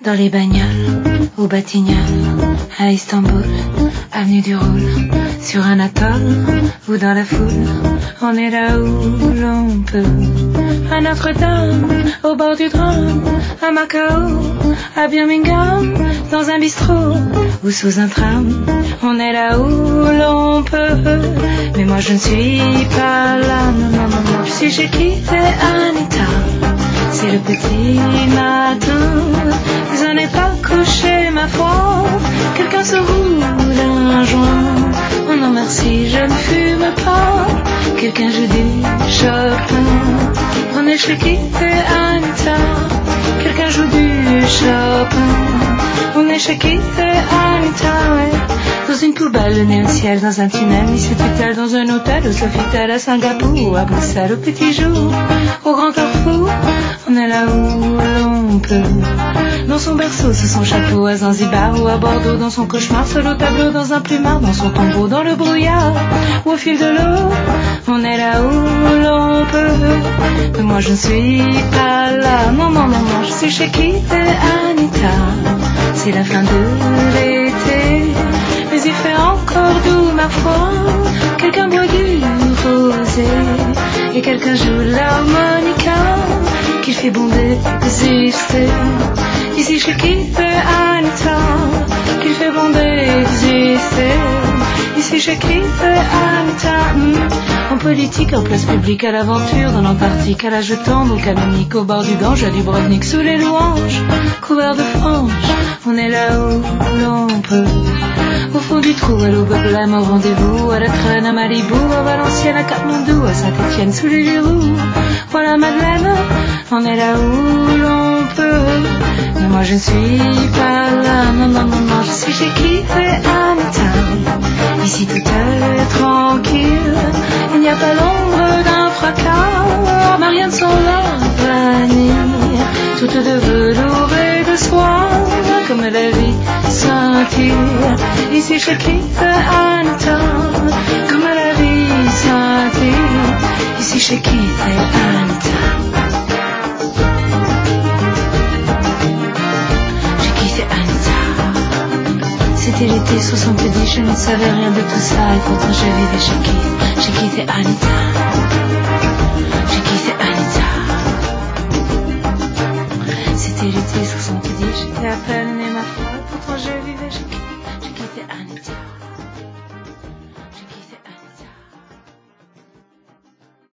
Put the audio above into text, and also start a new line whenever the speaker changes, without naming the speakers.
Dans les bagnoles, au Batignolles, à Istanbul, avenue du Roule, sur un atoll ou dans la foule, on est là où l'on peut. À Notre-Dame, au bord du Rhône, à Macao, à Birmingham, dans un bistrot ou sous un tram, on est là où l'on peut. Mais moi je ne suis pas là, non, je suis chez qui c'est Anita. C'est le petit matin, je n'ai pas couché ma foi. Quelqu'un se roule un joint. Oh non merci, je ne fume pas. Quelqu'un joue du Chopin. On est chez qui c'est Anita. Quelqu'un joue du Chopin. On est chez qui c'est Anita, ouais. Dans une poubelle, le nez au ciel, dans un tunnel, Miss Tutelle, dans un hôtel, au Sofitel, à Singapour, à Bruxelles, au petit jour, au grand carrefour, on est là où l'on peut. Dans son berceau, sous son chapeau, à Zanzibar ou à Bordeaux, dans son cauchemar, seul au tableau, dans un plumard, dans son tombeau, dans le brouillard, ou au fil de l'eau, on est là où l'on peut. Mais moi je ne suis pas là, non, je suis chez qui c'est Anita. C'est la fin de l'été, mais il fait encore doux ma foi. Quelqu'un boit du rosé et quelqu'un joue l'harmonica. Qu'il fait bon d'exister. Ici chez qui c'est Anita. Qu'il fait bon d'exister. Ici chez qui c'est Anita. En politique, en place publique, à l'aventure, dans l'Antarctique, à la jetande, au canonique, au bord du Gange, à Dubrovnik, sous les louanges, couvert de franges, on est là où l'on peut. Au fond du trou, à l'Aubeblême, au rendez-vous, à la traîne, à Malibu, à Valenciennes, à Katmandou, à Saint-Étienne, sous les verrous, voilà Madeleine, on est là où l'on peut. Mais moi je ne suis pas là, non, je suis chez qui c'est Anita. Ici tout est tranquille, il n'y a pas l'ombre d'un fracas, Marianne sans l'avenir, toute de velours et de soie, comme la vie scintille. Ici chez qui c'est Anita, comme la vie scintille. Ici chez qui c'est Anita. Chez qui c'est Anita. C'était l'été 70, je ne savais rien de tout ça, et pourtant je vivais chez qui c'est Anita.